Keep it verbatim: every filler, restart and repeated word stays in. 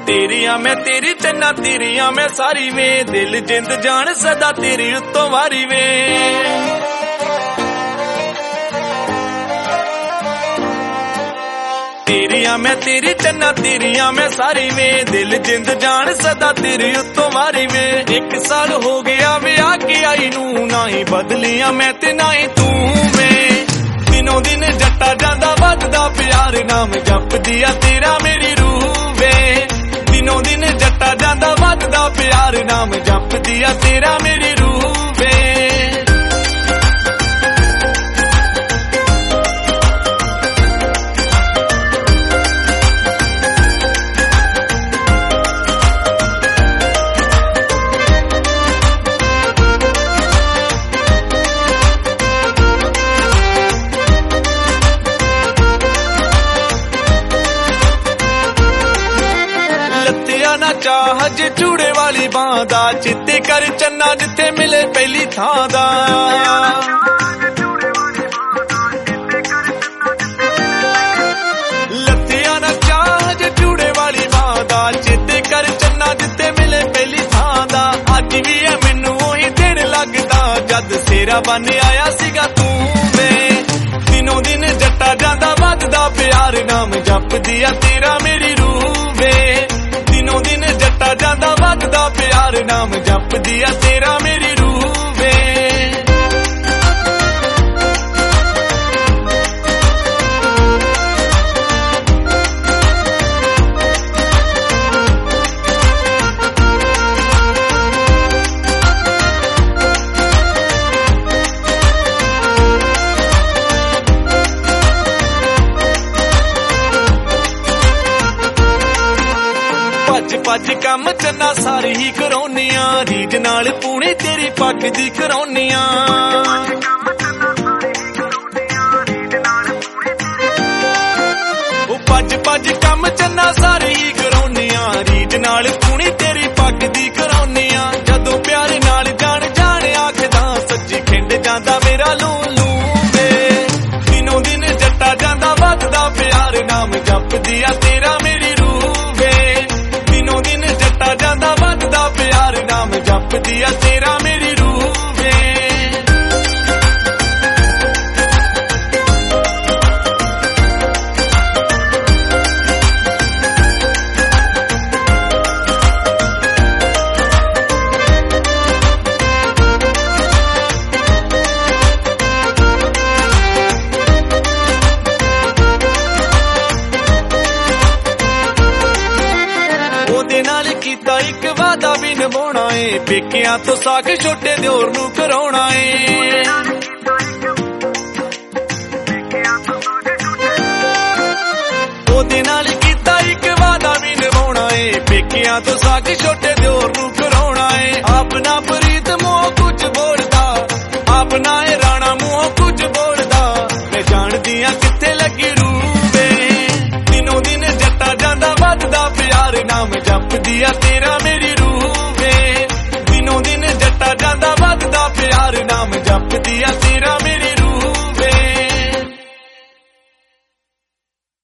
तेरिया मैं तेरी चन्ना तेरिया मैं सारी वे दिल जिंद जान सदा तेरी उत्तों वारी वे तेरिया मैं तेरी चन्ना तेरिया मैं सारी वे दिल जिंद जान सदा तेरी उत्तों वारी वे। एक साल हो गया विआह के आई नू ना ही बदलिया मैं ते ना ही तू वे दिनों दिन जट्टा जांदा वधदा प्यार नाम जपदिया तेरा मेरी रूह वे दिनों दिन जट्टा जांदा वधदा प्यार नाम जपदिया तेरा मेरी रूह वे। ना चाहज चूड़े वाली बांदा चित्ते कर चन्ना जिथे मिले पहली थां दा लत्तिया ना चाहज चूड़े वाली बांदा चित्ते कर चन्ना जिथे मिले पहली थां दा अज भी है मैनू ओही दिन लगदा जद सेरा बन आया सीगा तू मैं दिनों दिन जट्टा जांदा वधदा प्यार नाम जपदिया तेरा मेरी रूह वे दिनों दिन जट्टा जांदा वधदा प्यार नाम जपदिया तेरा मेरी रूह वे। भज भज कम चन्ना सारी ही करौनिया रीज नाल पूनी तेरी पग दी करौनिया भज भज कम चन्ना सारी ही करौनिया रीज नाल पूनी तेरी पग दी करौनिया जदों प्यार नाल जान जान आखदा सच्ची खिंड जांदा मेरा लू लू वे दिनों दिन जट्टा जांदा वधदा प्यार नाम जपदिया तेरा मेरी रूह वे दिनों दिन जट्टा जांदा वधदा प्यार नाम जपदिया तेरा मेरी रूह वे। कीता एक वादा भी निभाउणा है पेकियां तो साग छोटे दिओर नू कराउणा है ओदे नाल कीता एक वादा भी निभाउणा है पेकियां तो साग छोटे दिओर नू कराउणा है अपना प्रीत मोह कुछ बोलदा अपना है राणा मोह कुछ बोलदा मैं जानदी हां किथे लगी रूह वे दिनों दिन जट्टा जांदा वधदा प्यार नाम जपदिया तेरा मेरी रूह वे दिनों दिन जट्टा जांदा वधदा प्यार नाम जपदिया तेरा